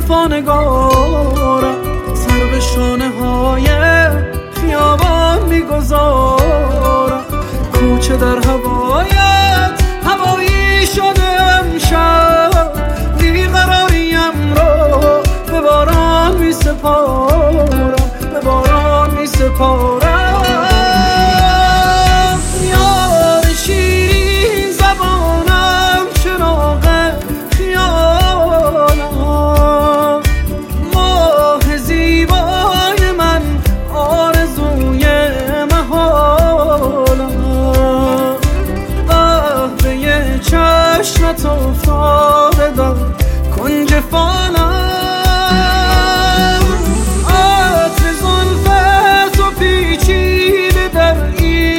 وفا نگارم، سر به شانه های خیابان میگذارم. کوچه در هوایت هوایی شده امشب، بیقراریم رو به باران میسپارم، به باران میسپارم. یار شیرین زبانم، چراغ خیالم، ماه زیبای من، آرزوی محالم. قهوه چشمت افتاده در کنج فالم، عطر زلفت و پیچیده در این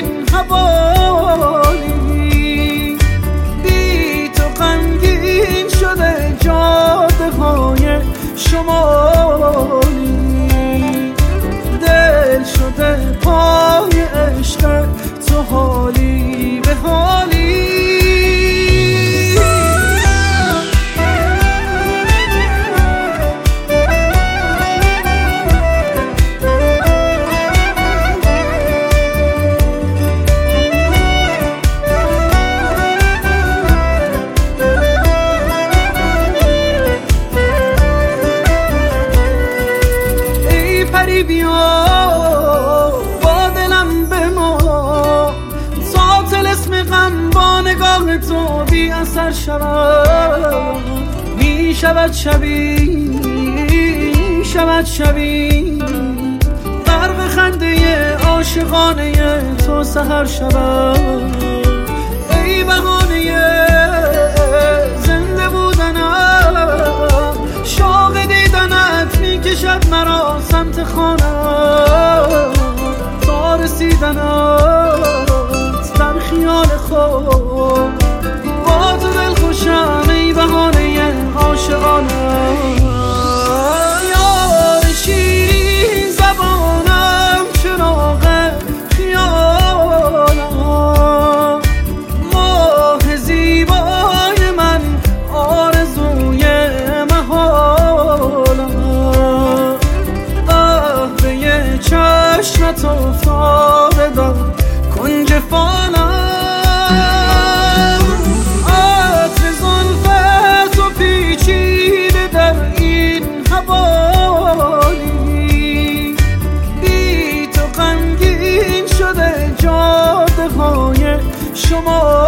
حوالی. بی تو غمگین شده جاده های شمالی، دل شده پای عشق تو حالی به حالی. بیا با دلم بما تا طلسم غم با نگاه تو بی اثر شود. می شود شبی غرق خنده عاشقانه تو سحر شود. ای بهانه زنده بودنم، شوق دیدنت می کشد مرا سمت خانم. تا رسیدنت در خیال خود، با تو دل خوشم ای بهانه عاشقانم. یار شیرین زبانم، چراغ خیالم، ماه زیبای من، آرزوی محالم. قهوه چشمت افتاده در کنج فالم، عطر زلفت و پیچیده در این حوالی. بی تو غمگین شده جاده های شما